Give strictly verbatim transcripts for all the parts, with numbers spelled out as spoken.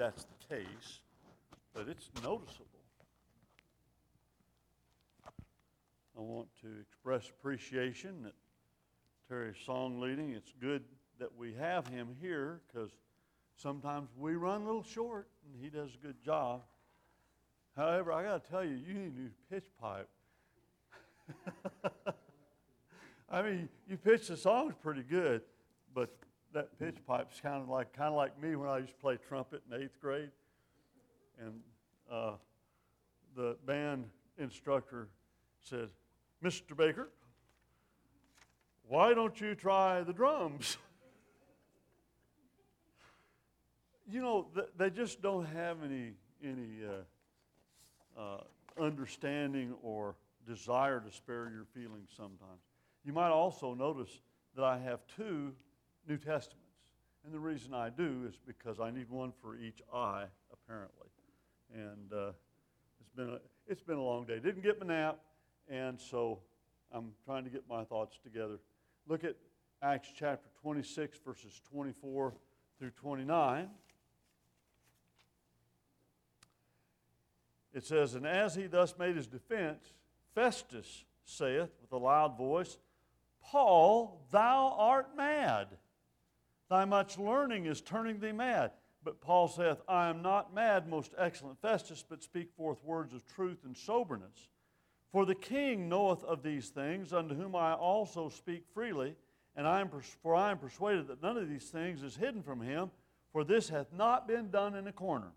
that's the case, but it's noticeable. I want to express appreciation that Terry's song leading. It's good that we have him here because sometimes we run a little short and he does a good job. However, I got to tell you, you need a new pitch pipe. I mean, you pitch the songs pretty good, but that pitch pipe's kind of like kind of like me when I used to play trumpet in eighth grade, and uh, the band instructor said, "Mister Baker, why don't you try the drums?" You know, th- they just don't have any any uh, uh, understanding or desire to spare your feelings sometimes. You might also notice that I have two New Testaments. And the reason I do is because I need one for each eye, apparently. And uh, it's been a, it's been a long day. Didn't get my nap, and so I'm trying to get my thoughts together. Look at Acts chapter twenty-six, verses twenty-four through twenty-nine. It says, "And as he thus made his defense, Festus saith with a loud voice, Paul, thou art mad. Thy much learning is turning thee mad. But Paul saith, I am not mad, most excellent Festus, but speak forth words of truth and soberness. For the king knoweth of these things, unto whom I also speak freely, and I am pers- for I am persuaded that none of these things is hidden from him, for this hath not been done in a corner.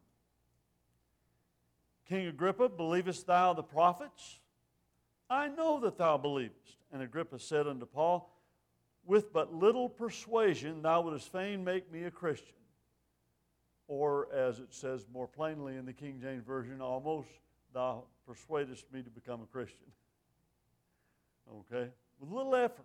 King Agrippa, believest thou the prophets? I know that thou believest. And Agrippa said unto Paul, With but little persuasion thou wouldest fain make me a Christian. Or, as it says more plainly in the King James Version, almost thou persuadest me to become a Christian. Okay? With little effort.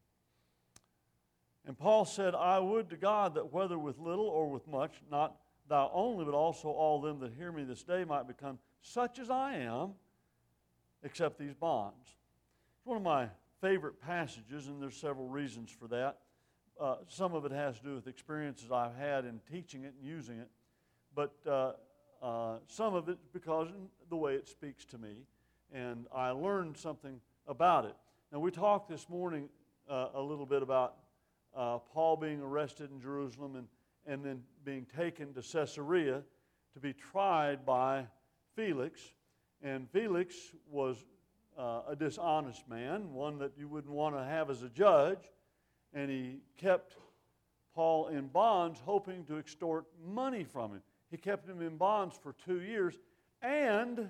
And Paul said, I would to God that whether with little or with much, not thou only, but also all them that hear me this day might become such as I am, except these bonds. It's one of my favorite passages, and there's several reasons for that. Uh, some of it has to do with experiences I've had in teaching it and using it, but uh, uh, some of it because of the way it speaks to me, and I learned something about it. Now, we talked this morning uh, a little bit about uh, Paul being arrested in Jerusalem and, and then being taken to Caesarea to be tried by Felix. And Felix was uh, a dishonest man, one that you wouldn't want to have as a judge. And he kept Paul in bonds, hoping to extort money from him. He kept him in bonds for two years. And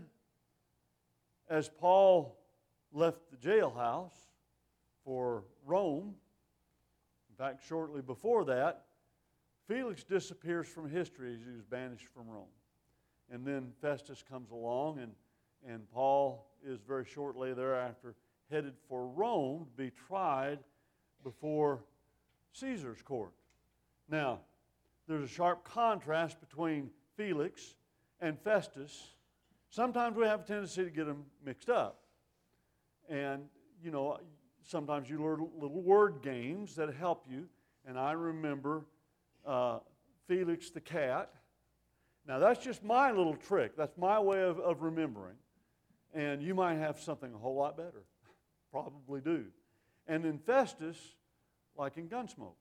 as Paul left the jailhouse for Rome, in fact, shortly before that, Felix disappears from history as he was banished from Rome. And then Festus comes along, and, and Paul is very shortly thereafter headed for Rome to be tried before Caesar's court. Now, there's a sharp contrast between Felix and Festus. Sometimes we have a tendency to get them mixed up. And, you know, sometimes you learn little word games that help you. And I remember uh, Felix the cat. Now, that's just my little trick. That's my way of, of remembering. And you might have something a whole lot better. Probably do. And then Festus, like in Gunsmoke,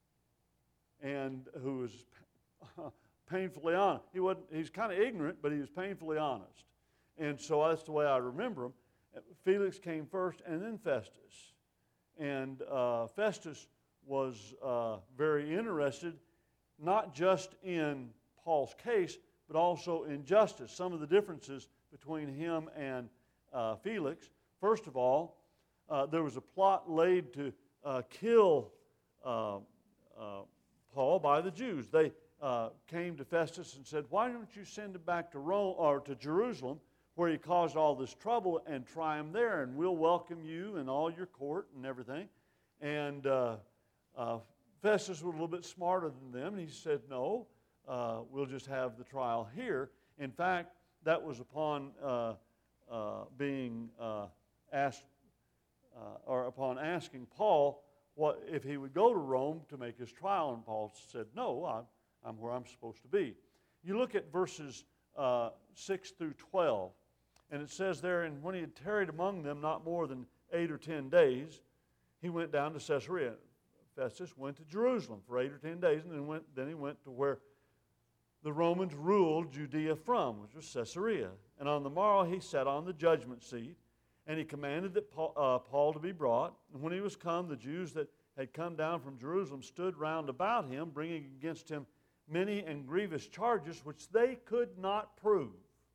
and who was painfully honest. He wasn't, he's kind of ignorant, but he was painfully honest. And so that's the way I remember him. Felix came first, and then Festus. And uh, Festus was uh, very interested, not just in Paul's case, but also in justice. Some of the differences between him and uh, Felix. First of all, uh, there was a plot laid to uh, kill uh, uh, Paul by the Jews. They uh, came to Festus and said, "Why don't you send him back to Rome or to Jerusalem, where he caused all this trouble, and try him there, and we'll welcome you and all your court and everything." And uh, uh, Festus was a little bit smarter than them, and he said, "No, uh, we'll just have the trial here." In fact, that was upon uh, uh, being uh, asked, uh, or upon asking Paul what if he would go to Rome to make his trial, and Paul said, "No, I'm, I'm where I'm supposed to be." You look at verses uh, six through twelve, and it says there, and when he had tarried among them not more than eight or ten days, he went down to Caesarea. Festus went to Jerusalem for eight or ten days, and then, went, then he went to where the Romans ruled Judea from, which was Caesarea. And on the morrow he sat on the judgment seat, and he commanded that Paul, uh, Paul to be brought. And when he was come, the Jews that had come down from Jerusalem stood round about him, bringing against him many and grievous charges which they could not prove.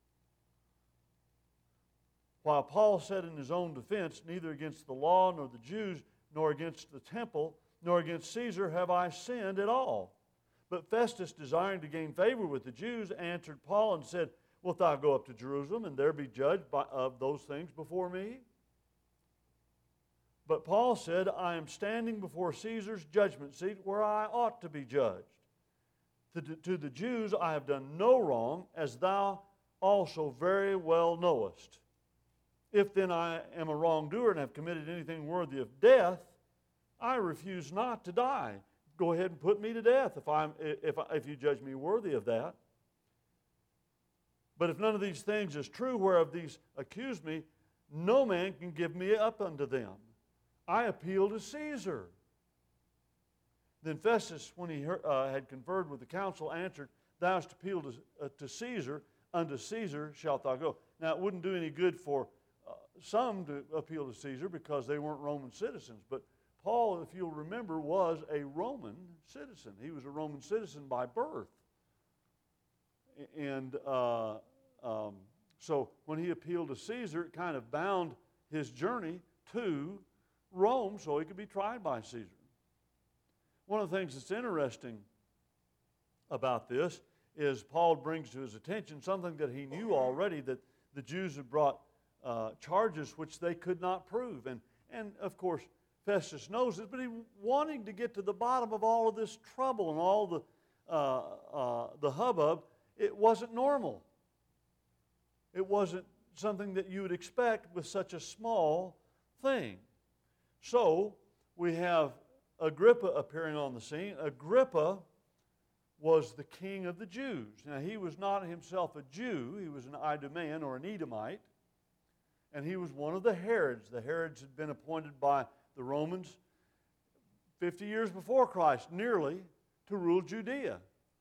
While Paul said in his own defense, neither against the law nor the Jews, nor against the temple, nor against Caesar have I sinned at all. But Festus, desiring to gain favor with the Jews, answered Paul and said, Wilt thou go up to Jerusalem, and there be judged by, of those things before me? But Paul said, I am standing before Caesar's judgment seat, where I ought to be judged. To, to the Jews I have done no wrong, as thou also very well knowest. If then I am a wrongdoer and have committed anything worthy of death, I refuse not to die. Go ahead and put me to death if, I'm, if, if you judge me worthy of that. But if none of these things is true, whereof these accuse me, no man can give me up unto them. I appeal to Caesar. Then Festus, when he heard, uh, had conferred with the council, answered, Thou hast appealed to, uh, to Caesar, unto Caesar shalt thou go. Now it wouldn't do any good for uh, some to appeal to Caesar because they weren't Roman citizens, but Paul, if you'll remember, was a Roman citizen. He was a Roman citizen by birth. And uh, um, so when he appealed to Caesar, it kind of bound his journey to Rome so he could be tried by Caesar. One of the things that's interesting about this is Paul brings to his attention something that he knew already, that the Jews had brought uh, charges which they could not prove. And, and of course, Festus knows this, but he wanting to get to the bottom of all of this trouble and all the, uh, uh, the hubbub, it wasn't normal. It wasn't something that you would expect with such a small thing. So we have Agrippa appearing on the scene. Agrippa was the king of the Jews. Now, he was not himself a Jew. He was an Idumean or an Edomite. And he was one of the Herods. The Herods had been appointed by the Romans fifty years before Christ, nearly, to rule Judea.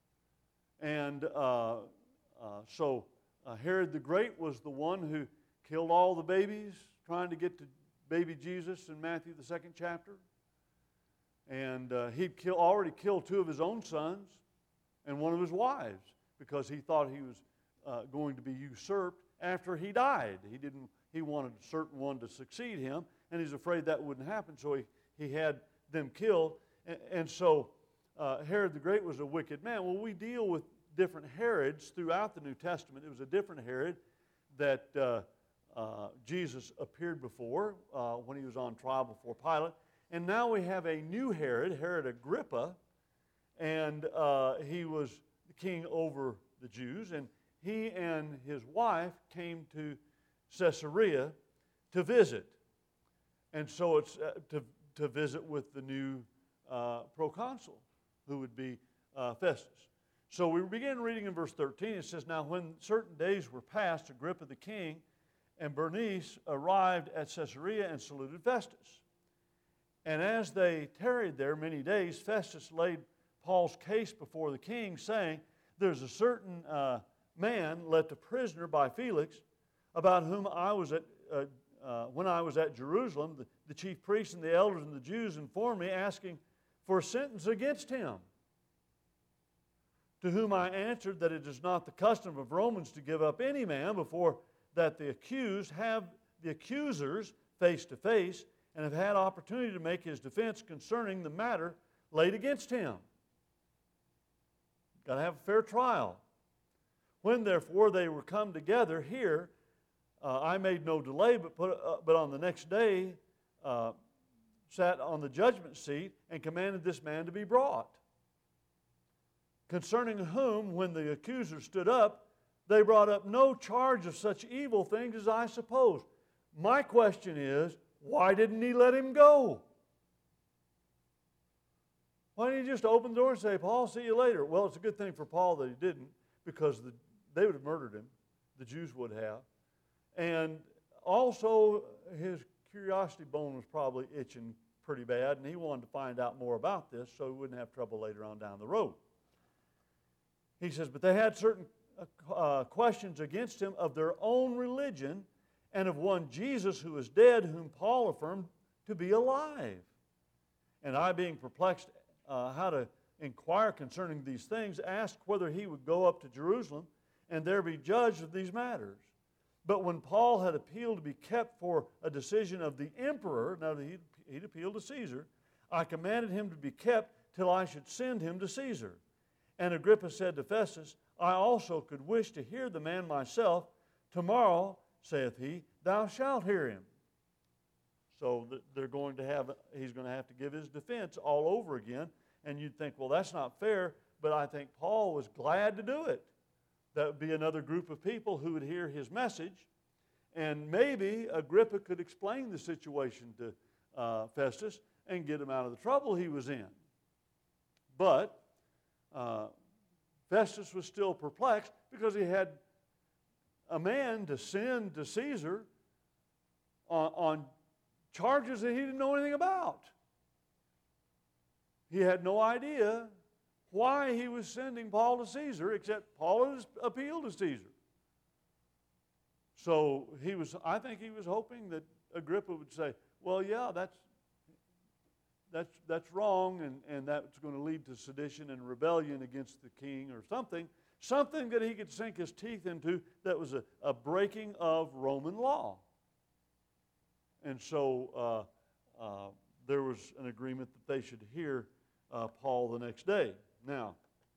And uh, uh, so uh, Herod the Great was the one who killed all the babies, trying to get to baby Jesus in Matthew, the second chapter. And uh, he'd kill, already killed two of his own sons and one of his wives because he thought he was uh, going to be usurped after he died. He didn't. He wanted a certain one to succeed him, and he's afraid that wouldn't happen, so he, he had them killed. And, and so uh, Herod the Great was a wicked man. Well, we deal with different Herods throughout the New Testament. It was a different Herod that uh, uh, Jesus appeared before uh, when he was on trial before Pilate. And now we have a new Herod, Herod Agrippa, and uh, he was the king over the Jews. And he and his wife came to Caesarea to visit. And so it's uh, to, to visit with the new uh, proconsul, who would be uh, Festus. So we begin reading in verse thirteen. It says, Now when certain days were past, Agrippa the king and Bernice arrived at Caesarea and saluted Festus. And as they tarried there many days, Festus laid Paul's case before the king, saying, There's a certain uh, man left a prisoner by Felix, about whom I was at, uh, uh, when I was at Jerusalem, the, the chief priests and the elders and the Jews informed me, asking for a sentence against him. To whom I answered that it is not the custom of Romans to give up any man before that the accused have the accusers face to face and have had opportunity to make his defense concerning the matter laid against him. Got to have a fair trial. When therefore they were come together here, uh, I made no delay, but put, uh, but on the next day uh, sat on the judgment seat and commanded this man to be brought. Concerning whom, when the accuser stood up, they brought up no charge of such evil things as I supposed. My question is, why didn't he let him go? Why didn't he just open the door and say, Paul, see you later? Well, it's a good thing for Paul that he didn't, because the, they would have murdered him. The Jews would have. And also, his curiosity bone was probably itching pretty bad, and he wanted to find out more about this so he wouldn't have trouble later on down the road. He says, but they had certain uh, questions against him of their own religion and of one Jesus who is dead, whom Paul affirmed to be alive. And I, being perplexed uh, how to inquire concerning these things, asked whether he would go up to Jerusalem and there be judged of these matters. But when Paul had appealed to be kept for a decision of the emperor, now he'd, he'd appealed to Caesar, I commanded him to be kept till I should send him to Caesar. And Agrippa said to Festus, I also could wish to hear the man myself. Tomorrow, saith he, thou shalt hear him. So they're going to have, he's going to have to give his defense all over again. And you'd think, well, that's not fair. But I think Paul was glad to do it. That would be another group of people who would hear his message. And maybe Agrippa could explain the situation to uh, Festus and get him out of the trouble he was in. But uh, Festus was still perplexed because he had a man to send to Caesar on, on charges that he didn't know anything about. He had no idea why he was sending Paul to Caesar, except Paul has appealed to Caesar. So he was, I think he was hoping that Agrippa would say, well, yeah, that's that's that's wrong, and, and that's going to lead to sedition and rebellion against the king or something, something that he could sink his teeth into that was a, a breaking of Roman law. And so uh, uh, there was an agreement that they should hear uh, Paul the next day. Now,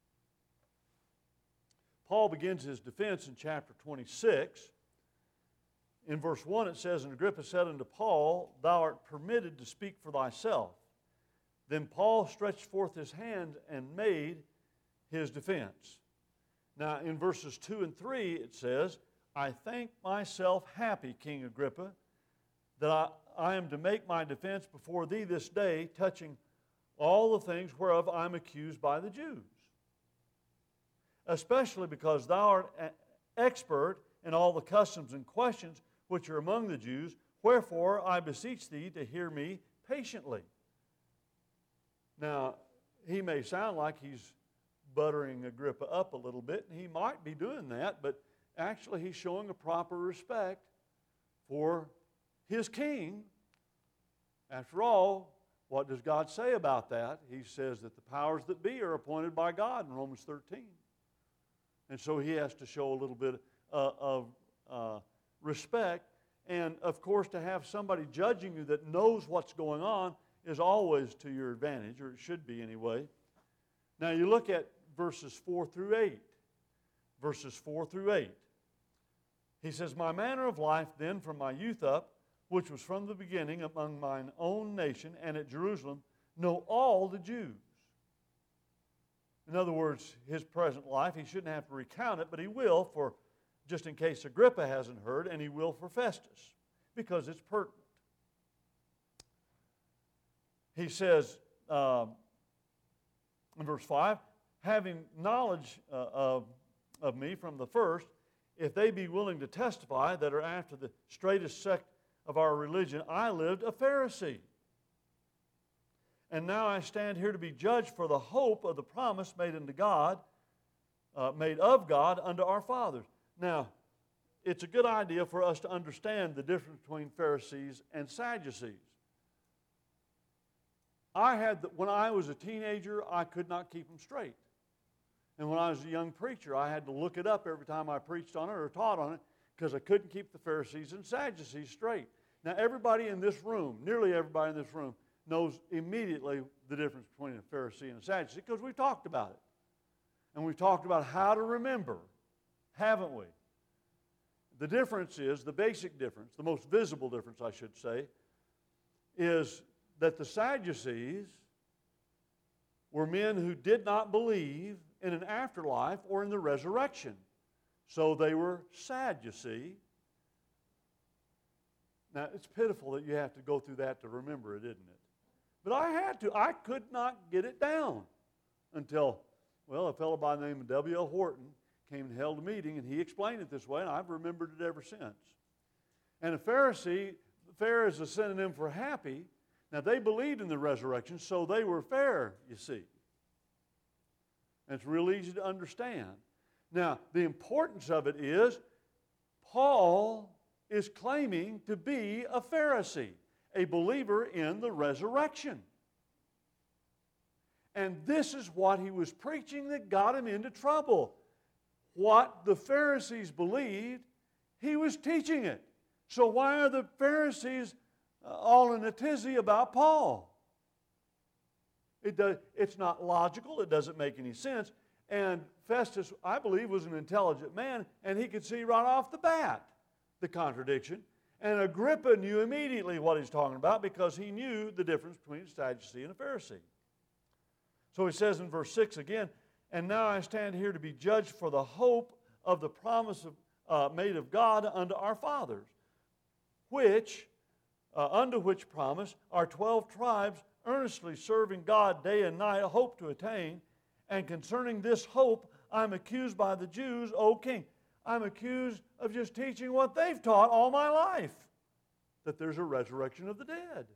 Paul begins his defense in chapter twenty-six. In verse one it says, And Agrippa said unto Paul, Thou art permitted to speak for thyself. Then Paul stretched forth his hand and made his defense. Now, in verses two and three it says, I think myself happy, King Agrippa, that I, I am to make my defense before thee this day, touching all the things whereof I am accused by the Jews. Especially because thou art expert in all the customs and questions which are among the Jews, wherefore I beseech thee to hear me patiently. Now, he may sound like he's buttering Agrippa up a little bit, and he might be doing that, but actually he's showing a proper respect for his king. After all, what does God say about that? He says that the powers that be are appointed by God in Romans thirteen. And so he has to show a little bit uh, of uh, respect. And, of course, to have somebody judging you that knows what's going on is always to your advantage, or it should be anyway. Now, you look at verses four through eight. Verses four through eight. He says, My manner of life then from my youth up, which was from the beginning among mine own nation and at Jerusalem, know all the Jews. In other words, his present life, he shouldn't have to recount it, but he will, for just in case Agrippa hasn't heard, and he will for Festus, because it's pertinent. He says uh, in verse five, having knowledge uh, of, of me from the first, if they be willing to testify that are after the straightest sect of our religion, I lived a Pharisee. And now I stand here to be judged for the hope of the promise made unto God, uh, made of God unto our fathers. Now, it's a good idea for us to understand the difference between Pharisees and Sadducees. I had, the, when I was a teenager, I could not keep them straight. And when I was a young preacher, I had to look it up every time I preached on it or taught on it, because I couldn't keep the Pharisees and Sadducees straight. Now, everybody in this room, nearly everybody in this room, knows immediately the difference between a Pharisee and a Sadducee, because we've talked about it. And we've talked about how to remember, haven't we? The difference is, the basic difference, the most visible difference, I should say, is that the Sadducees were men who did not believe in an afterlife or in the resurrection. So they were sad, you see. Now, it's pitiful that you have to go through that to remember it, isn't it? But I had to. I could not get it down until, well, a fellow by the name of W L Horton, came and held a meeting, and he explained it this way, and I've remembered it ever since. And a Pharisee, fair is a synonym for happy. Now, they believed in the resurrection, so they were fair, you see. And it's real easy to understand. Now, the importance of it is Paul is claiming to be a Pharisee, a believer in the resurrection. And this is what he was preaching that got him into trouble. What the Pharisees believed, he was teaching it. So why are the Pharisees all in a tizzy about Paul? It does, it's not logical. It doesn't make any sense. And Festus, I believe, was an intelligent man, and he could see right off the bat the contradiction. And Agrippa knew immediately what he's talking about because he knew the difference between a Sadducee and a Pharisee. So he says in verse six again, and now I stand here to be judged for the hope of the promise of, uh, made of God unto our fathers, which, uh, unto which promise our twelve tribes earnestly serving God day and night hope to attain. And concerning this hope, I'm accused by the Jews, O king. I'm accused of just teaching what they've taught all my life, that there's a resurrection of the dead.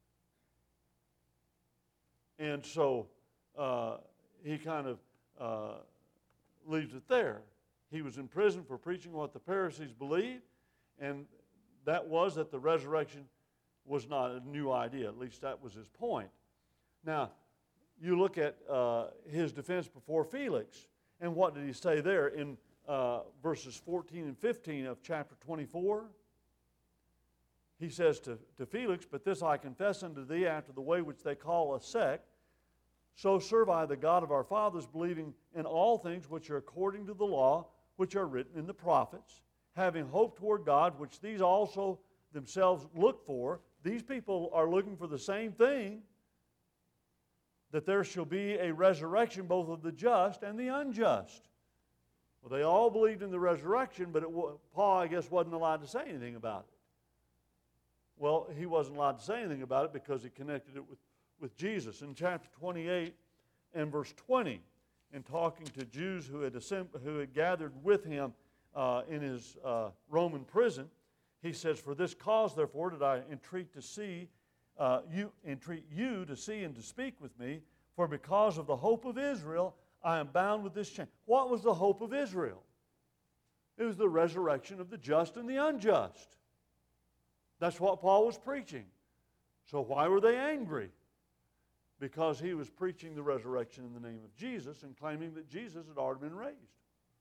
And so uh, he kind of uh, leaves it there. He was in prison for preaching what the Pharisees believed, and that was that the resurrection was not a new idea. At least that was his point. Now, you look at uh, his defense before Felix, and what did he say there in uh, verses fourteen and fifteen of chapter twenty-four? He says to, to Felix, but this I confess unto thee after the way which they call a sect, so serve I the God of our fathers, believing in all things which are according to the law, which are written in the prophets, having hope toward God, which these also themselves look for. These people are looking for the same thing, that there shall be a resurrection both of the just and the unjust. Well, they all believed in the resurrection, but it, Paul, I guess, wasn't allowed to say anything about it. Well, he wasn't allowed to say anything about it because he connected it with, with Jesus. In chapter twenty-eight and verse twenty, in talking to Jews who had, assembled, who had gathered with him uh, in his uh, Roman prison, he says, for this cause, therefore, did I entreat to see Uh, you entreat you to see and to speak with me, for because of the hope of Israel, I am bound with this chain. What was the hope of Israel? It was the resurrection of the just and the unjust. That's what Paul was preaching. So why were they angry? Because he was preaching the resurrection in the name of Jesus and claiming that Jesus had already been raised.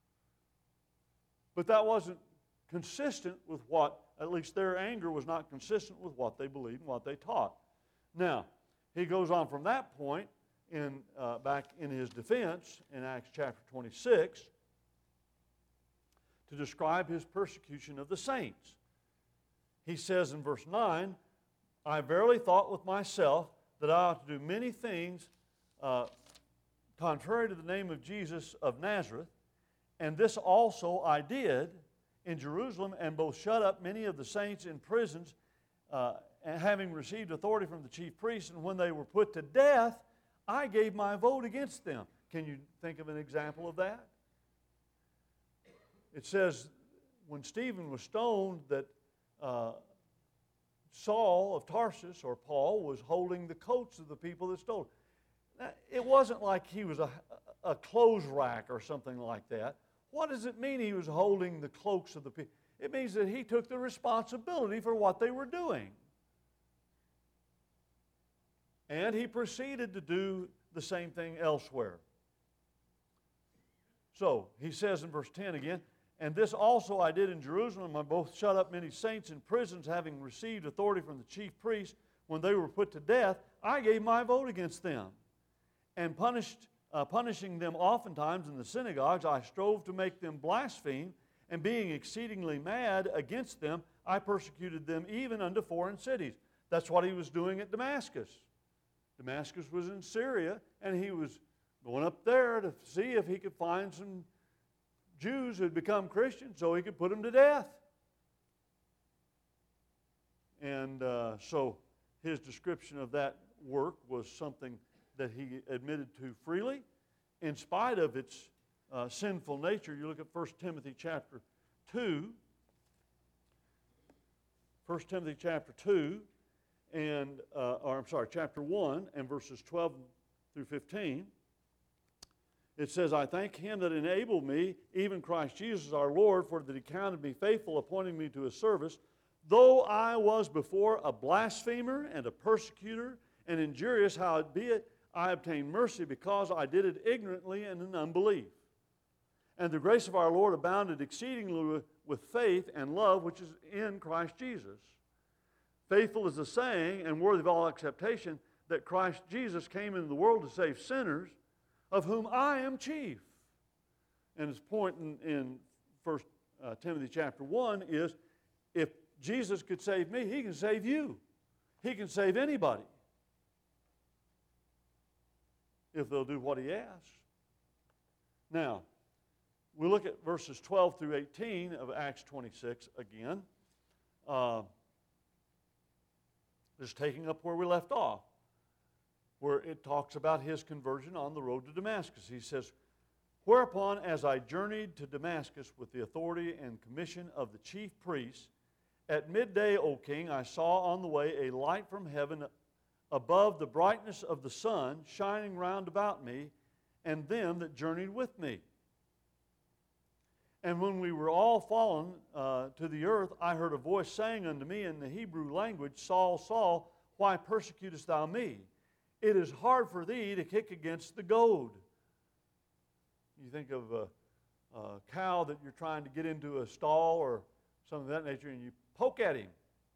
But that wasn't consistent with what, at least their anger was not consistent with what they believed and what they taught. Now, he goes on from that point in uh, back in his defense in Acts chapter twenty-six to describe his persecution of the saints. He says in verse nine, I verily thought with myself that I ought to do many things uh, contrary to the name of Jesus of Nazareth, and this also I did in Jerusalem, and both shut up many of the saints in prisons, uh, and having received authority from the chief priests, and when they were put to death, I gave my vote against them. Can you think of an example of that? It says, when Stephen was stoned, that uh, Saul of Tarsus, or Paul, was holding the coats of the people that stole. Now, it wasn't like he was a, a clothes rack or something like that. What does it mean he was holding the cloaks of the people? It means that he took the responsibility for what they were doing. And he proceeded to do the same thing elsewhere. So, he says in verse ten again, and this also I did in Jerusalem. I both shut up many saints in prisons, having received authority from the chief priests. When they were put to death, I gave my vote against them, and punished Uh, punishing them oftentimes in the synagogues, I strove to make them blaspheme, and being exceedingly mad against them, I persecuted them even unto foreign cities. That's what he was doing at Damascus. Damascus was in Syria, and he was going up there to see if he could find some Jews who had become Christians so he could put them to death. And uh, so his description of that work was something that he admitted to freely, in spite of its uh, sinful nature. You look at First Timothy chapter two. First Timothy chapter two, and, uh, or I'm sorry, chapter one, and verses twelve through fifteen. It says, I thank him that enabled me, even Christ Jesus our Lord, for that he counted me faithful, appointing me to his service, though I was before a blasphemer and a persecutor and injurious, howbeit I obtained mercy because I did it ignorantly and in unbelief. And the grace of our Lord abounded exceedingly with, with faith and love which is in Christ Jesus. Faithful is the saying, and worthy of all acceptation, that Christ Jesus came into the world to save sinners, of whom I am chief. And his point in, in First uh, Timothy chapter one is, if Jesus could save me, he can save you. He can save anybody if they'll do what he asks. Now, we look at verses twelve through eighteen of Acts twenty-six again. Uh, just taking up where we left off, where it talks about his conversion on the road to Damascus. He says, whereupon, as I journeyed to Damascus with the authority and commission of the chief priests, at midday, O king, I saw on the way a light from heaven above the brightness of the sun, shining round about me, and them that journeyed with me. And when we were all fallen uh, to the earth, I heard a voice saying unto me in the Hebrew language, Saul, Saul, why persecutest thou me? It is hard for thee to kick against the goad. You think of a, a cow that you're trying to get into a stall or something of that nature, and you poke at him.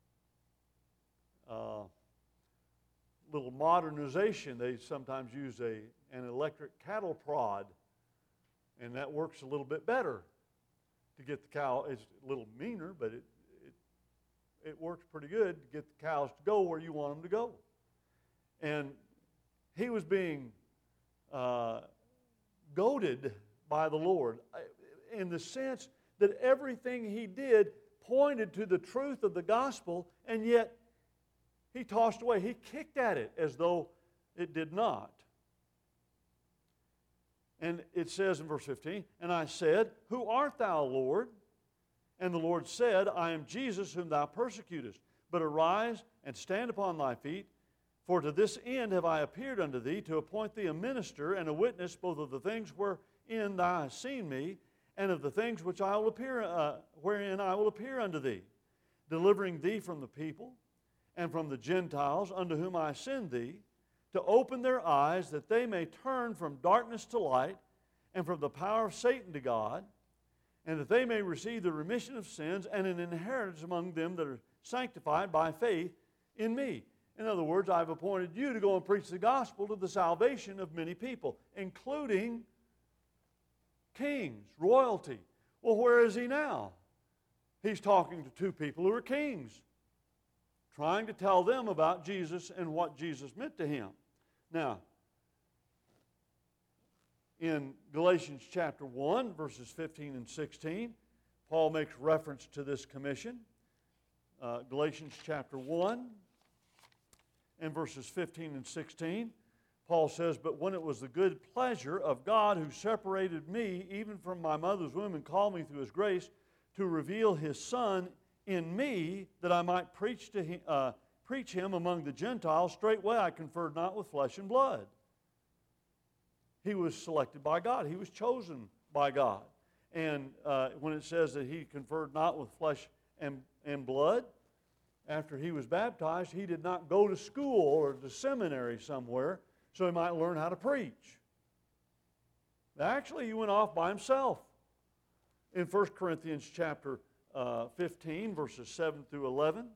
Uh, little modernization, they sometimes use a, an electric cattle prod, and that works a little bit better to get the cow. It's a little meaner, but it, it, it works pretty good to get the cows to go where you want them to go. And he was being uh, goaded by the Lord in the sense that everything he did pointed to the truth of the gospel, and yet he tossed away. He kicked at it as though it did not. And it says in verse fifteen, and I said, who art thou, Lord? And the Lord said, I am Jesus whom thou persecutest. But arise and stand upon thy feet, for to this end have I appeared unto thee, to appoint thee a minister and a witness both of the things wherein thou hast seen me, and of the things which I will appear, uh, wherein I will appear unto thee, delivering thee from the people and from the Gentiles unto whom I send thee, to open their eyes that they may turn from darkness to light, and from the power of Satan to God, and that they may receive the remission of sins and an inheritance among them that are sanctified by faith in me. In other words, I've appointed you to go and preach the gospel to the salvation of many people, including kings, royalty. Well, where is he now? He's talking to two people who are kings, trying to tell them about Jesus and what Jesus meant to him. Now, in Galatians chapter one, verses fifteen and sixteen, Paul makes reference to this commission. Uh, Galatians chapter one and verses fifteen and sixteen, Paul says, but when it was the good pleasure of God who separated me even from my mother's womb and called me through his grace to reveal his Son in me, that I might preach to him, uh, preach him among the Gentiles, straightway I conferred not with flesh and blood. He was selected by God. He was chosen by God. And uh, when it says that he conferred not with flesh and, and blood, after he was baptized, he did not go to school or to seminary somewhere so he might learn how to preach. Actually, he went off by himself. In First Corinthians chapter uh, fifteen, verses seven through eleven,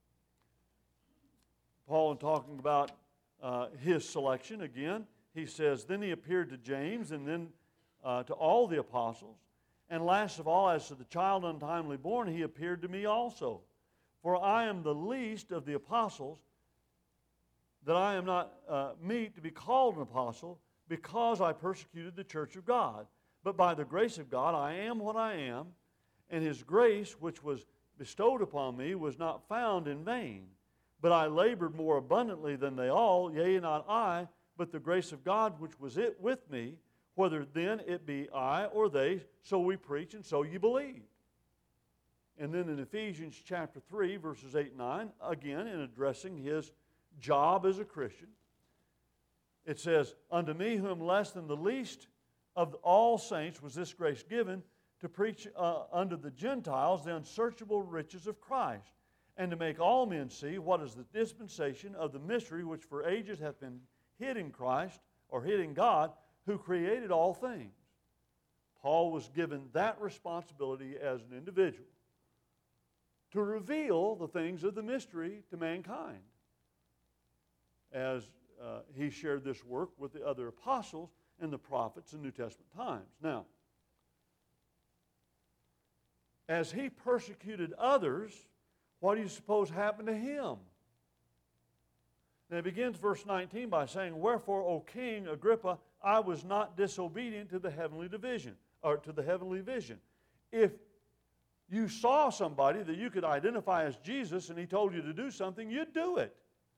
Paul, in talking about uh, his selection again, he says, then he appeared to James and then uh, to all the apostles. And last of all, as to the child untimely born, he appeared to me also. For I am the least of the apostles, that I am not uh, meet to be called an apostle, because I persecuted the church of God. But by the grace of God I am what I am, and his grace which was bestowed upon me was not found in vain. But I labored more abundantly than they all, yea, not I, but the grace of God which was it with me. whether then it be I or they, so we preach and so you believe. And then in Ephesians chapter three, verses eight and nine, again in addressing his job as a Christian, it says, unto me who am less than the least of all saints was this grace given, to preach uh, unto the Gentiles the unsearchable riches of Christ, and to make all men see what is the dispensation of the mystery which for ages hath been hid in Christ, or hid in God, who created all things. Paul was given that responsibility as an individual to reveal the things of the mystery to mankind, as uh, he shared this work with the other apostles and the prophets in New Testament times. Now, as he persecuted others, what do you suppose happened to him? And it begins verse nineteen by saying, wherefore, O King Agrippa, I was not disobedient to the heavenly division, or to the heavenly vision. If you saw somebody that you could identify as Jesus and he told you to do something, you'd do it.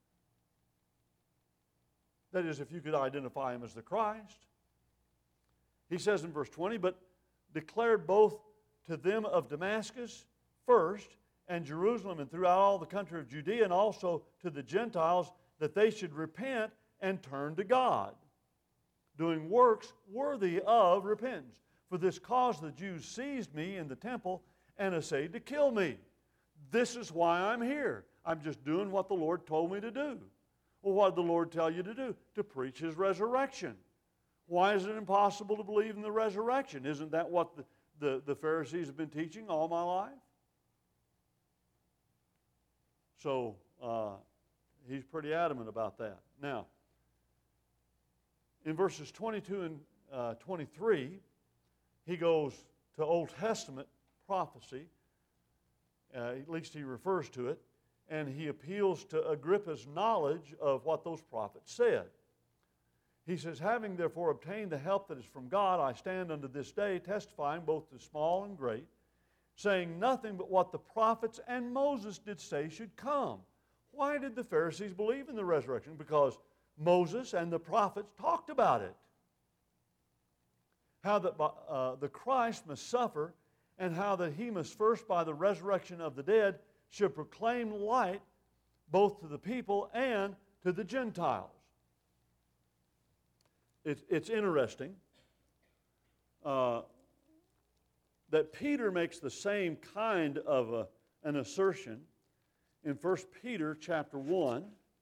That is, if you could identify him as the Christ. He says in verse twenty, but declared both to them of Damascus first, and Jerusalem, and throughout all the country of Judea, and also to the Gentiles, that they should repent and turn to God, doing works worthy of repentance. For this cause the Jews seized me in the temple and essayed to kill me. This is why I'm here. I'm just doing what the Lord told me to do. Well, what did the Lord tell you to do? To preach His resurrection. Why is it impossible to believe in the resurrection? Isn't that what the, the, the Pharisees have been teaching all my life? So, uh, he's pretty adamant about that. Now, in verses twenty-two and uh, twenty-three, he goes to Old Testament prophecy, uh, at least he refers to it, and he appeals to Agrippa's knowledge of what those prophets said. He says, having therefore obtained the help that is from God, I stand unto this day, testifying both to small and great, saying nothing but what the prophets and Moses did say should come. Why did the Pharisees believe in the resurrection? Because Moses and the prophets talked about it. How that uh, the Christ must suffer, and how that he must first by the resurrection of the dead should proclaim light both to the people and to the Gentiles. It's, it's interesting uh, that Peter makes the same kind of a, an assertion in First Peter chapter one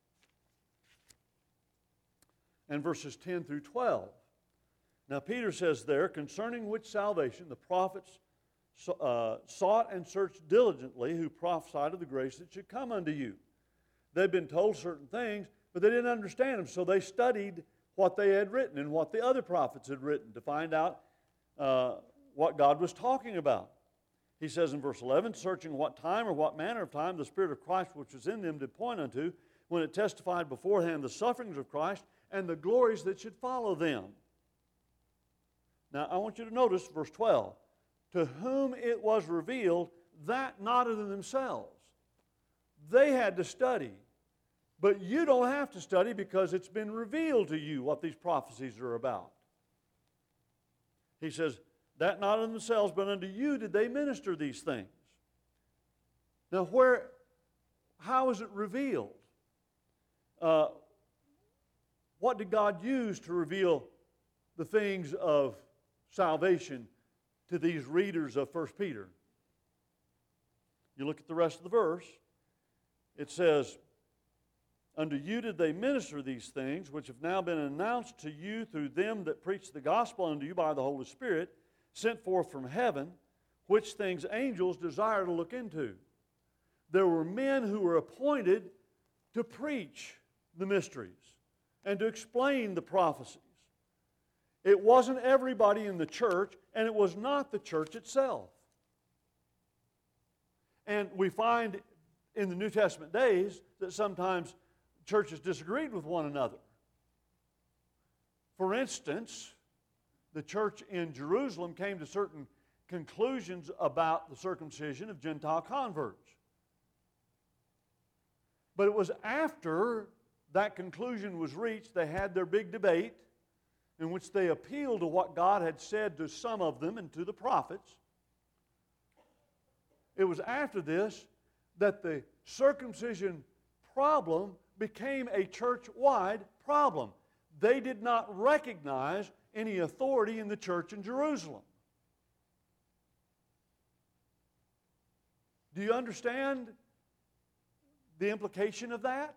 and verses ten through twelve. Now Peter says there, concerning which salvation the prophets uh, sought and searched diligently, who prophesied of the grace that should come unto you. They'd been told certain things, but they didn't understand them, so they studied what they had written and what the other prophets had written to find out uh, what God was talking about. He says in verse eleven, searching what time or what manner of time the Spirit of Christ which was in them did point unto, when it testified beforehand the sufferings of Christ and the glories that should follow them. Now I want you to notice verse twelve. To whom it was revealed, that not of themselves. They had to study. But you don't have to study, because it's been revealed to you what these prophecies are about. He says, that not of themselves, but unto you did they minister these things. Now, where, how is it revealed? Uh, what did God use to reveal the things of salvation to these readers of First Peter? You look at the rest of the verse. It says, unto you did they minister these things, which have now been announced to you through them that preach the gospel unto you by the Holy Spirit, sent forth from heaven, which things angels desire to look into. There were men who were appointed to preach the mysteries and to explain the prophecies. It wasn't everybody in the church, and it was not the church itself. And we find in the New Testament days that sometimes churches disagreed with one another. For instance, the church in Jerusalem came to certain conclusions about the circumcision of Gentile converts. But it was after that conclusion was reached, they had their big debate, in which they appealed to what God had said to some of them and to the prophets. It was after this that the circumcision problem became a church-wide problem. They did not recognize any authority in the church in Jerusalem. Do you understand the implication of that?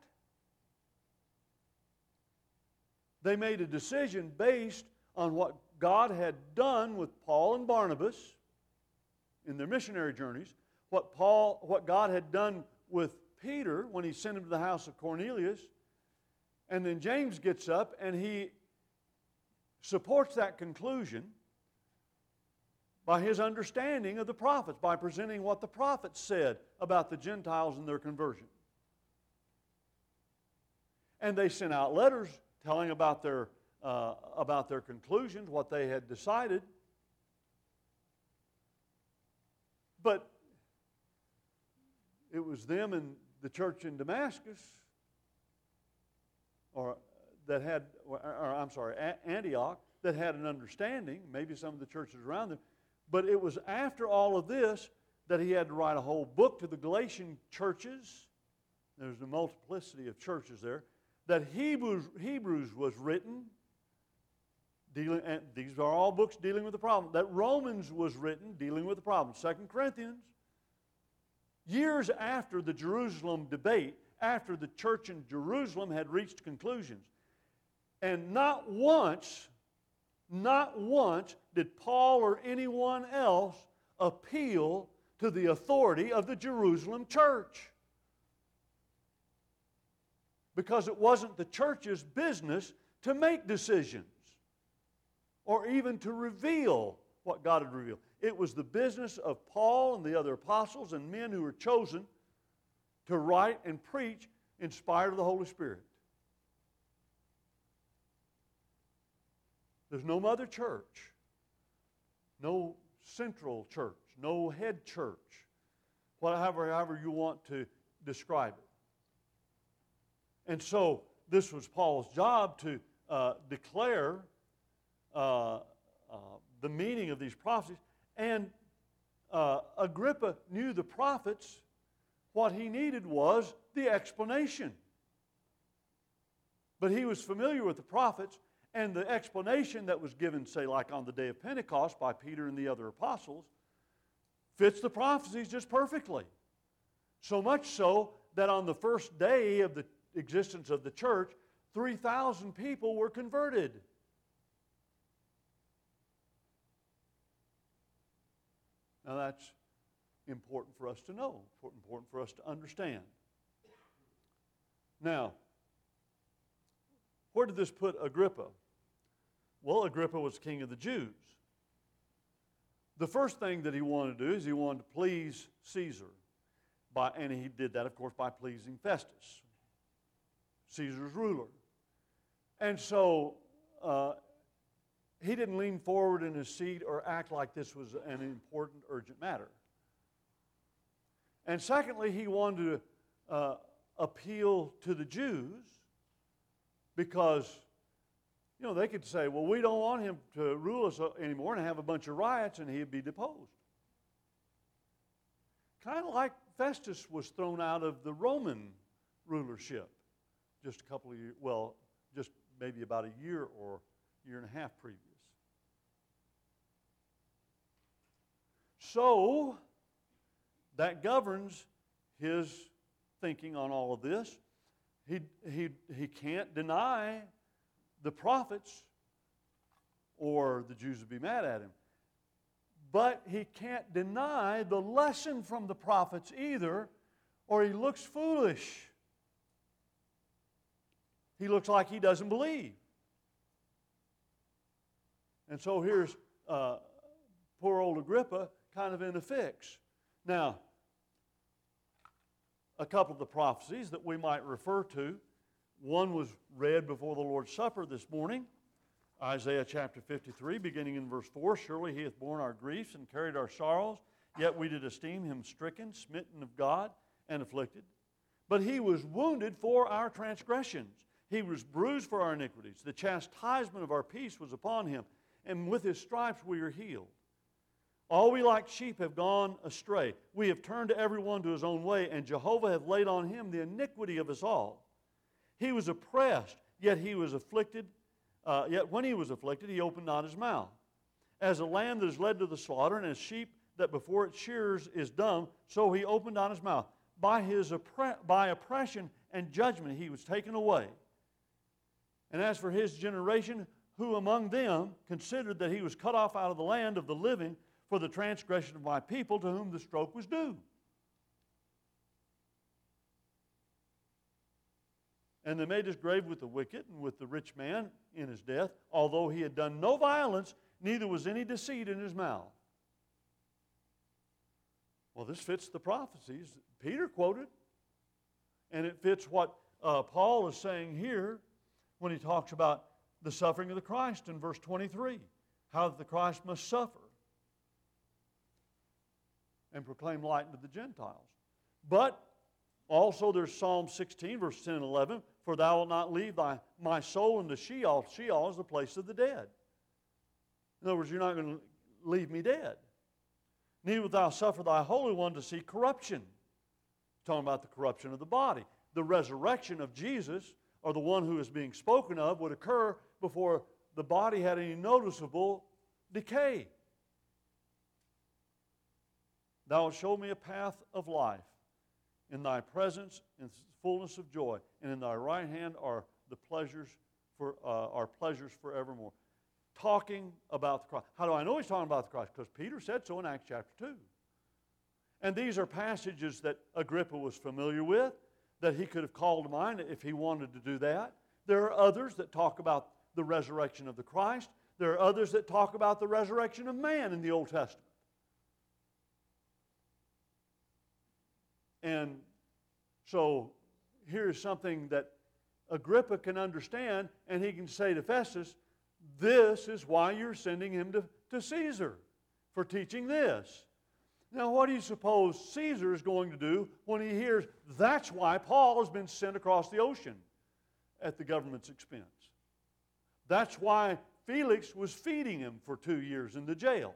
They made a decision based on what God had done with Paul and Barnabas in their missionary journeys, what Paul, what God had done with Peter when he sent him to the house of Cornelius, and then James gets up and he supports that conclusion by his understanding of the prophets, by presenting what the prophets said about the Gentiles and their conversion. And they sent out letters telling about their, uh, about their conclusions, what they had decided. But it was them and the church in Damascus, or that had, or, or I'm sorry, Antioch, that had an understanding, maybe some of the churches around them. But it was after all of this that he had to write a whole book to the Galatian churches. There's a multiplicity of churches there. That Hebrews, Hebrews was written, dealing, and these are all books dealing with the problem. That Romans was written dealing with the problem. Second Corinthians. Years after the Jerusalem debate, after the church in Jerusalem had reached conclusions. And not once, not once did Paul or anyone else appeal to the authority of the Jerusalem church. Because it wasn't the church's business to make decisions or even to reveal what God had revealed. It was the business of Paul and the other apostles and men who were chosen to write and preach inspired of the Holy Spirit. There's no mother church, no central church, no head church, whatever however you want to describe it. And so this was Paul's job to uh, declare uh, uh, the meaning of these prophecies. And uh, Agrippa knew the prophets. What he needed was the explanation. But he was familiar with the prophets, and the explanation that was given, say, like on the day of Pentecost by Peter and the other apostles, fits the prophecies just perfectly. So much so that on the first day of the existence of the church, three thousand people were converted. Now that's important for us to know, important for us to understand. Now, where did this put Agrippa? Well, Agrippa was king of the Jews. The first thing that he wanted to do is he wanted to please Caesar. By, and he did that, of course, by pleasing Festus, Caesar's ruler. And so uh, he didn't lean forward in his seat or act like this was an important, urgent matter. And secondly, he wanted to uh, appeal to the Jews because, you know, they could say, well, we don't want him to rule us anymore, and have a bunch of riots, and he'd be deposed. Kind of like Festus was thrown out of the Roman rulership just a couple of years, well, just maybe about a year or year and a half previous. So, that governs his thinking on all of this. He, he, he can't deny the prophets or the Jews would be mad at him. But he can't deny the lesson from the prophets either, or he looks foolish. He looks like he doesn't believe. And so here's uh, poor old Agrippa kind of in a fix. Now, a couple of the prophecies that we might refer to. One was read before the Lord's Supper this morning. Isaiah chapter fifty-three, beginning in verse four, surely he hath borne our griefs and carried our sorrows, yet we did esteem him stricken, smitten of God, and afflicted. But he was wounded for our transgressions. He was bruised for our iniquities. The chastisement of our peace was upon him, and with his stripes we are healed. All we like sheep have gone astray. We have turned every one to his own way, and Jehovah hath laid on him the iniquity of us all. He was oppressed, yet he was afflicted. Uh, yet when he was afflicted, he opened not his mouth. As a lamb that is led to the slaughter, and as sheep that before its shears is dumb, so he opened not his mouth. By his oppre- by oppression and judgment he was taken away. And as for his generation, who among them considered that he was cut off out of the land of the living for the transgression of my people, to whom the stroke was due. And they made his grave with the wicked and with the rich man in his death, although he had done no violence, neither was any deceit in his mouth. Well, this fits the prophecies that Peter quoted, and it fits what uh, Paul is saying here when he talks about the suffering of the Christ in verse twenty-three, how the Christ must suffer and proclaim light unto the Gentiles. But also there's Psalm sixteen, verse ten and eleven, for thou wilt not leave thy, my soul into Sheol. Sheol is the place of the dead. In other words, you're not going to leave me dead. Neither wilt thou suffer thy Holy One to see corruption. Talking about the corruption of the body. The resurrection of Jesus, or the one who is being spoken of, would occur before the body had any noticeable decay. Thou wilt show me a path of life. In thy presence, in fullness of joy, and in thy right hand are the pleasures for uh, are pleasures forevermore. Talking about the Christ. How do I know he's talking about the Christ? Because Peter said so in Acts chapter two. And these are passages that Agrippa was familiar with, that he could have called to mind if he wanted to do that. There are others that talk about the resurrection of the Christ. There are others that talk about the resurrection of man in the Old Testament. And so here's something that Agrippa can understand, and he can say to Festus, this is why you're sending him to, to Caesar, for teaching this. Now, what do you suppose Caesar is going to do when he hears that's why Paul has been sent across the ocean at the government's expense? That's why Felix was feeding him for two years in the jail.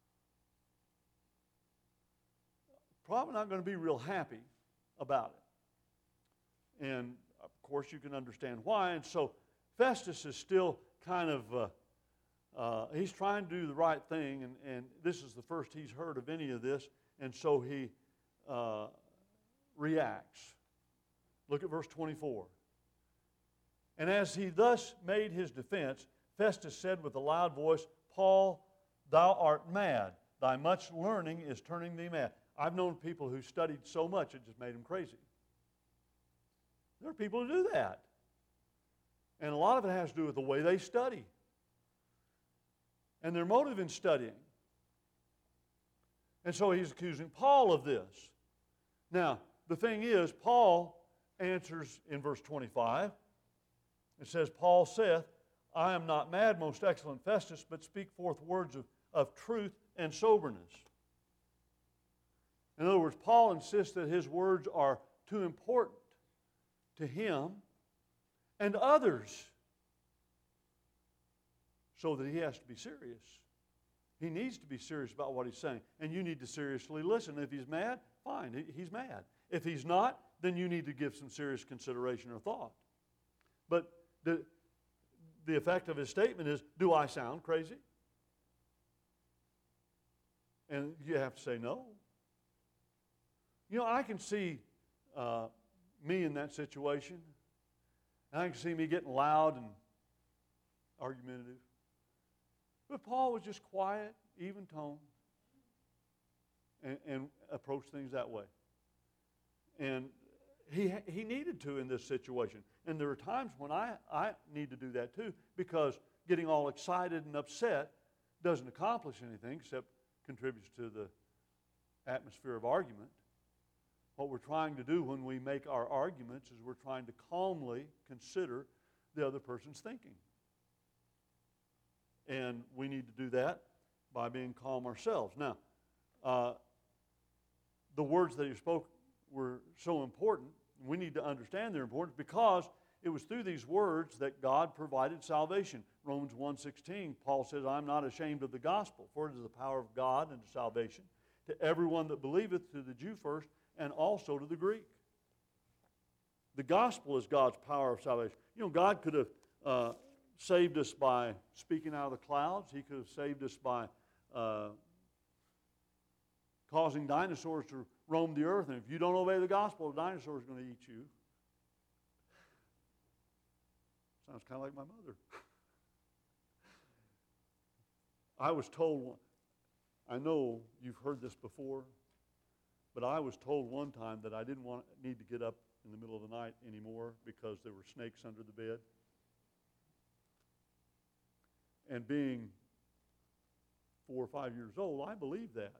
Probably not going to be real happy about it. And, of course, you can understand why. And so Festus is still kind of, uh, uh, he's trying to do the right thing, and, and this is the first he's heard of any of this, and so he uh, reacts. Look at verse twenty-four. And as he thus made his defense, Festus said with a loud voice, Paul, thou art mad. Thy much learning is turning thee mad. I've known people who studied so much it just made them crazy. There are people who do that. And a lot of it has to do with the way they study and their motive in studying. And so he's accusing Paul of this. Now, the thing is, Paul answers in verse twenty-five. It says, Paul saith, I am not mad, most excellent Festus, but speak forth words of, of truth and soberness. In other words, Paul insists that his words are too important to him and others so that he has to be serious. He needs to be serious about what he's saying, and you need to seriously listen. If he's mad, fine, he's mad. If he's not, then you need to give some serious consideration or thought. But the, the effect of his statement is, do I sound crazy? And you have to say no. You know, I can see uh, me in that situation. And I can see me getting loud and argumentative. But Paul was just quiet, even tone, and, and approached things that way. And he, he needed to in this situation. And there are times when I, I need to do that too, because getting all excited and upset doesn't accomplish anything except contributes to the atmosphere of argument. What we're trying to do when we make our arguments is we're trying to calmly consider the other person's thinking. And we need to do that by being calm ourselves. Now, uh, the words that he spoke were so important. We need to understand they're important because It was through these words that God provided salvation. Romans one sixteen, Paul says, I'm not ashamed of the gospel, for it is the power of God unto salvation to everyone that believeth, to the Jew first, and also to the Greek. The gospel is God's power of salvation. You know, God could have uh, saved us by speaking out of the clouds. He could have saved us by uh, causing dinosaurs to roam the earth. And if you don't obey the gospel, the dinosaur is going to eat you. Sounds kind of like my mother. I was told, I know you've heard this before, but I was told one time that I didn't want need to get up in the middle of the night anymore because there were snakes under the bed. And being four or five years old, I believed that.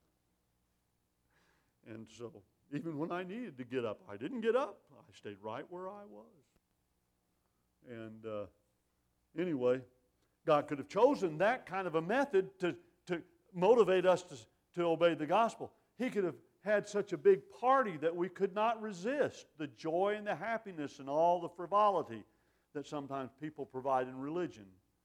And so even when I needed to get up, I didn't get up. I stayed right where I was. And uh, anyway, God could have chosen that kind of a method to, to motivate us to, to obey the gospel. He could have had such a big party that we could not resist the joy and the happiness and all the frivolity that sometimes people provide in religion.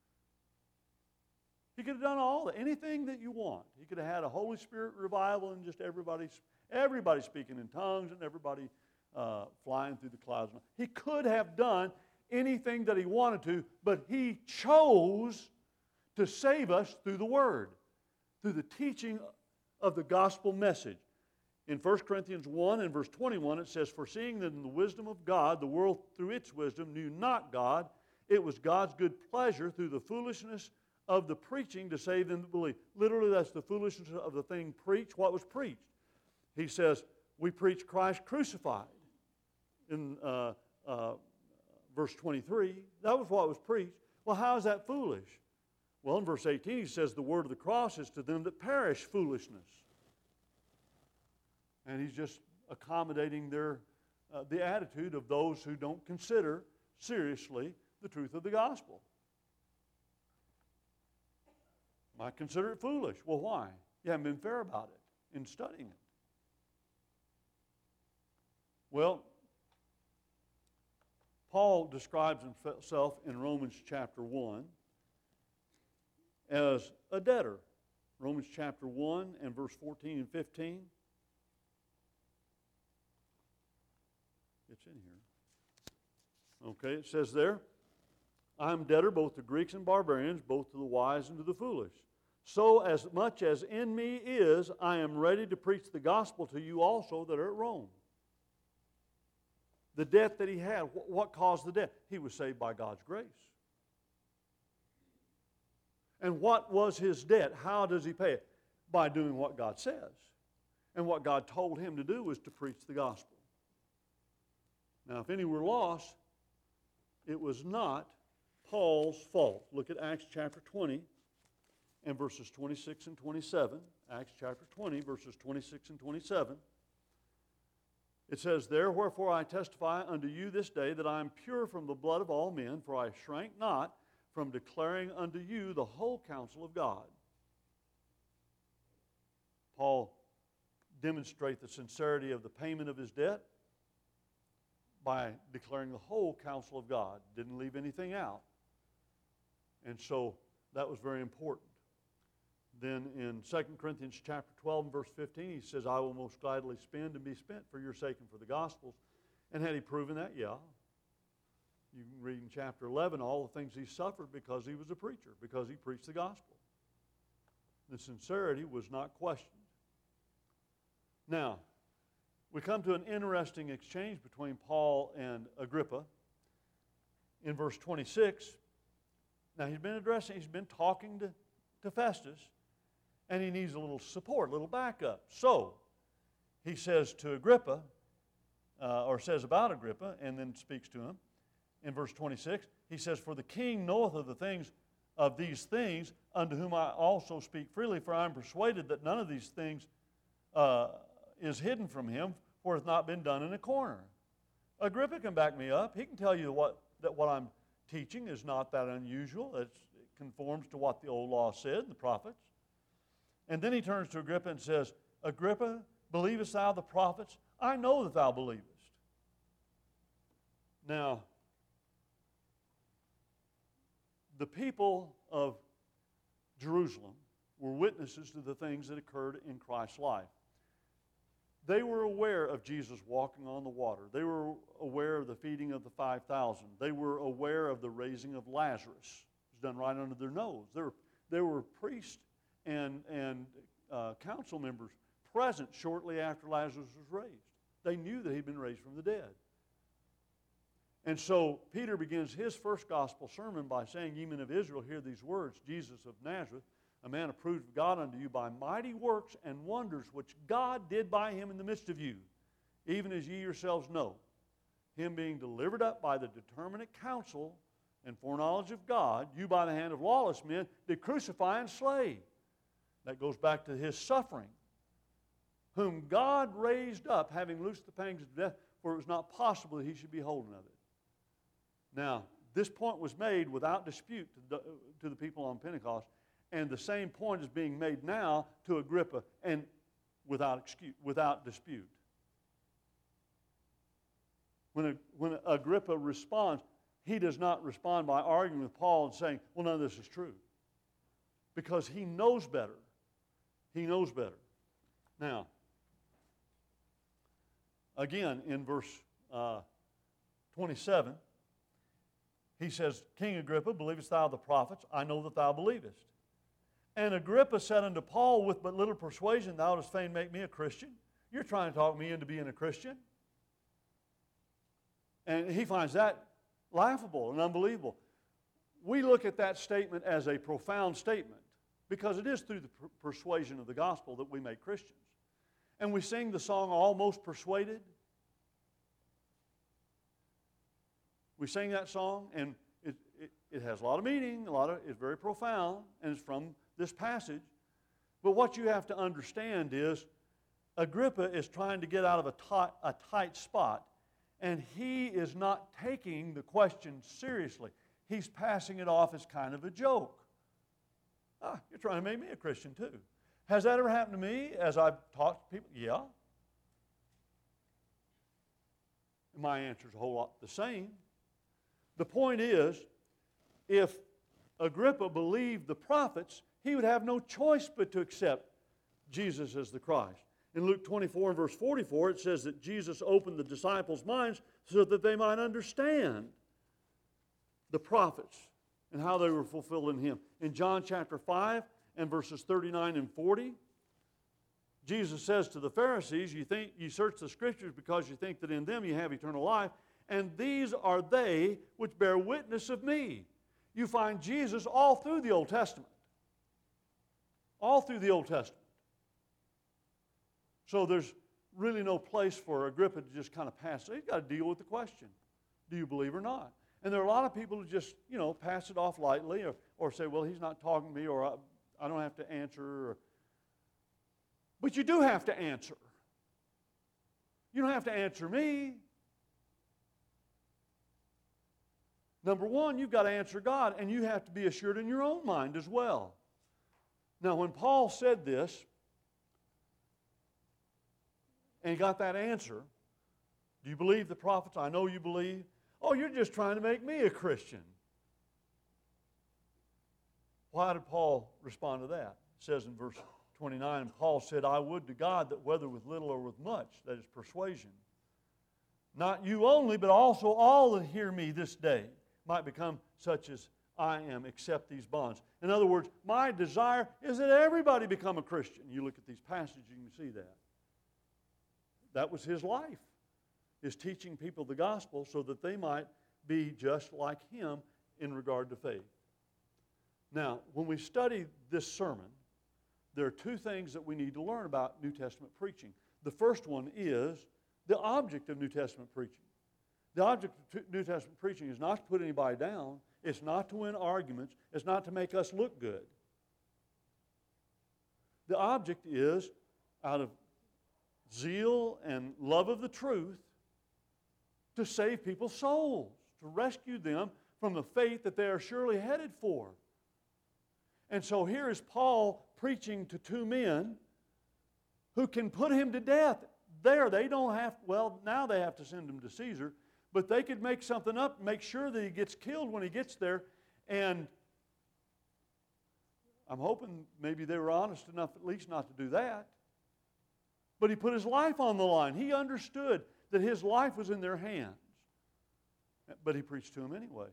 He could have done all that, anything that you want. He could have had a Holy Spirit revival and just everybody, everybody speaking in tongues and everybody uh, flying through the clouds. He could have done anything that he wanted to, but he chose to save us through the Word, through the teaching of the gospel message. In First Corinthians one and verse twenty-one, it says, "Foreseeing that in the wisdom of God, the world through its wisdom knew not God, it was God's good pleasure through the foolishness of the preaching to save them that believe." Literally, that's the foolishness of the thing preached. What was preached? He says, we preach Christ crucified. In uh, uh, verse twenty-three, that was what was preached. Well, how is that foolish? Well, in verse eighteen, he says, the word of the cross is to them that perish foolishness. And he's just accommodating their, uh, the attitude of those who don't consider seriously the truth of the gospel. Might consider it foolish. Well, why? You haven't been fair about it in studying it. Well, Paul describes himself in Romans chapter one as a debtor. Romans chapter one and verse fourteen and fifteen. It's in here. Okay, it says there, "I am debtor both to Greeks and barbarians, both to the wise and to the foolish. So as much as in me is, I am ready to preach the gospel to you also that are at Rome." The debt that he had, what caused the debt? He was saved by God's grace. And what was his debt? How does he pay it? By doing what God says. And what God told him to do was to preach the gospel. Now, if any were lost, it was not Paul's fault. Look at Acts chapter twenty and verses twenty-six and twenty-seven. Acts chapter twenty, verses twenty-six and twenty-seven. It says there, "Wherefore I testify unto you this day that I am pure from the blood of all men, for I shrank not from declaring unto you the whole counsel of God." Paul demonstrates the sincerity of the payment of his debt by declaring the whole counsel of God. Didn't leave anything out. And so that was very important. Then in Second Corinthians chapter twelve and verse fifteen, he says, "I will most gladly spend and be spent for your sake and for the gospel's." And had he proven that? Yeah. You can read in chapter eleven all the things he suffered because he was a preacher, because he preached the gospel. The sincerity was not questioned. Now, we come to an interesting exchange between Paul and Agrippa in verse twenty-six. Now, he's been addressing, he's been talking to, to Festus, and he needs a little support, a little backup. So, he says to Agrippa, uh, or says about Agrippa, and then speaks to him. In verse twenty-six, he says, "For the king knoweth of the things of these things, unto whom I also speak freely, for I am persuaded that none of these things uh, is hidden from him, for it hath not been done in a corner." Agrippa can back me up. He can tell you what, that what I'm teaching is not that unusual. It's, it conforms to what the old law said, the prophets. And then he turns to Agrippa and says, "Agrippa, believest thou the prophets? I know that thou believest." Now, the people of Jerusalem were witnesses to the things that occurred in Christ's life. They were aware of Jesus walking on the water. They were aware of the feeding of the five thousand. They were aware of the raising of Lazarus. It was done right under their nose. There were, there were priests and, and uh, council members present shortly after Lazarus was raised. They knew that he'd been raised from the dead. And so Peter begins his first gospel sermon by saying, "Ye men of Israel, hear these words, Jesus of Nazareth, a man approved of God unto you by mighty works and wonders which God did by him in the midst of you, even as ye yourselves know, him being delivered up by the determinate counsel and foreknowledge of God, you by the hand of lawless men did crucify and slay." That goes back to his suffering, whom God raised up, having loosed the pangs of death, for it was not possible that he should be holden of it. Now, this point was made without dispute to the, to the people on Pentecost, and the same point is being made now to Agrippa, and without excuse, without dispute. When, a, when Agrippa responds, he does not respond by arguing with Paul and saying, "Well, none of this is true," because he knows better. He knows better. Now, again, in verse uh, twenty-seven, he says, "King Agrippa, believest thou the prophets? I know that thou believest." And Agrippa said unto Paul, "With but little persuasion, thou dost fain make me a Christian?" You're trying to talk me into being a Christian? And he finds that laughable and unbelievable. We look at that statement as a profound statement because it is through the per- persuasion of the gospel that we make Christians. And we sing the song, "Almost Persuaded." We sing that song, and it, it, it has a lot of meaning, a lot of, it's very profound, and it's from this passage. But what you have to understand is Agrippa is trying to get out of a tight, a tight spot, and he is not taking the question seriously. He's passing it off as kind of a joke. Ah, you're trying to make me a Christian too. Has that ever happened to me as I've taught people? Yeah. My answer is a whole lot the same. The point is, if Agrippa believed the prophets, he would have no choice but to accept Jesus as the Christ. In Luke twenty-four and verse forty-four, it says that Jesus opened the disciples' minds so that they might understand the prophets and how they were fulfilled in him. In John chapter five and verses thirty-nine and forty, Jesus says to the Pharisees, you think you search the Scriptures because you think that in them you have eternal life, and these are they which bear witness of me. You find Jesus all through the Old Testament. All through the Old Testament. So there's really no place for Agrippa to just kind of pass it. He's got to deal with the question. Do you believe or not? And there are a lot of people who just, you know, pass it off lightly or, or say, well, he's not talking to me, or I, I don't have to answer. Or, but you do have to answer. You don't have to answer me. Number one, you've got to answer God, and you have to be assured in your own mind as well. Now, when Paul said this, and he got that answer, do you believe the prophets? I know you believe. Oh, you're just trying to make me a Christian. Why did Paul respond to that? It says in verse twenty-nine, Paul said, I would to God that whether with little or with much, that is persuasion, not you only, but also all that hear me this day might become such as I am, except these bonds. In other words, my desire is that everybody become a Christian. You look at these passages, you can see that. That was his life, is teaching people the gospel so that they might be just like him in regard to faith. Now, when we study this sermon, there are two things that we need to learn about New Testament preaching. The first one is the object of New Testament preaching. The object of New Testament preaching is not to put anybody down. It's not to win arguments. It's not to make us look good. The object is, out of zeal and love of the truth, to save people's souls, to rescue them from the fate that they are surely headed for. And so here is Paul preaching to two men who can put him to death. There, they don't have, well, now they have to send him to Caesar, but they could make something up, make sure that he gets killed when he gets there, and I'm hoping maybe they were honest enough at least not to do that. But he put his life on the line. He understood that his life was in their hands. But he preached to them anyway.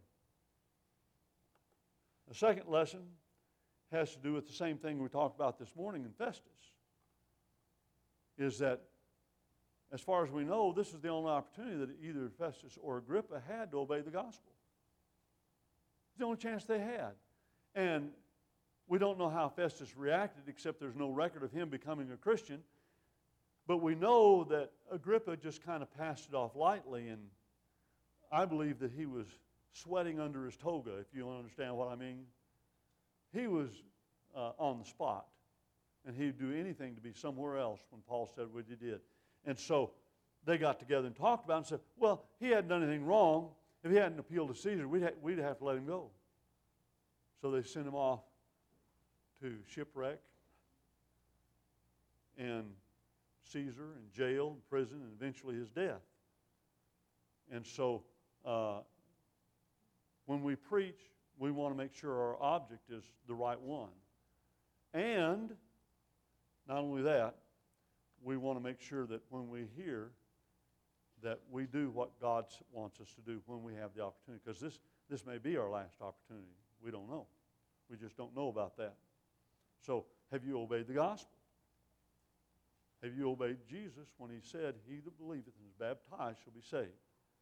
The second lesson has to do with the same thing we talked about this morning in Festus. Is that, as far as we know, this is the only opportunity that either Festus or Agrippa had to obey the gospel. It's the only chance they had. And we don't know how Festus reacted, except there's no record of him becoming a Christian. But we know that Agrippa just kind of passed it off lightly, and I believe that he was sweating under his toga, if you understand what I mean. He was uh, on the spot, and he'd do anything to be somewhere else when Paul said what he did. And so they got together and talked about it and said, well, he hadn't done anything wrong. If he hadn't appealed to Caesar, we'd, ha- we'd have to let him go. So they sent him off to shipwreck and Caesar and jail and prison and eventually his death. And so uh, when we preach, we want to make sure our object is the right one. And not only that, we want to make sure that when we hear that we do what God wants us to do when we have the opportunity. Because this, this may be our last opportunity. We don't know. We just don't know about that. So, have you obeyed the gospel? Have you obeyed Jesus when he said, he that believeth and is baptized shall be saved?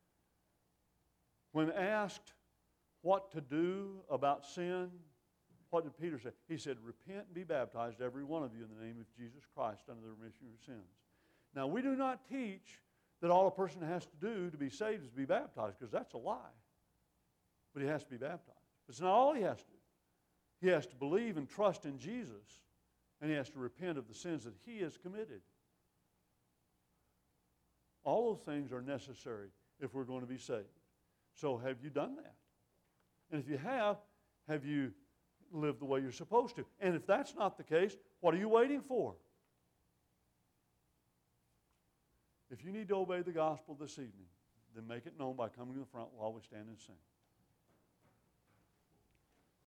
When asked what to do about sin, what did Peter say? He said, repent and be baptized, every one of you, in the name of Jesus Christ, unto the remission of your sins. Now, we do not teach that all a person has to do to be saved is to be baptized, because that's a lie. But he has to be baptized. It's not all he has to do. He has to believe and trust in Jesus, and he has to repent of the sins that he has committed. All those things are necessary if we're going to be saved. So have you done that? And if you have, have you lived the way you're supposed to? And if that's not the case, what are you waiting for? If you need to obey the gospel this evening, then make it known by coming to the front while we stand and sing.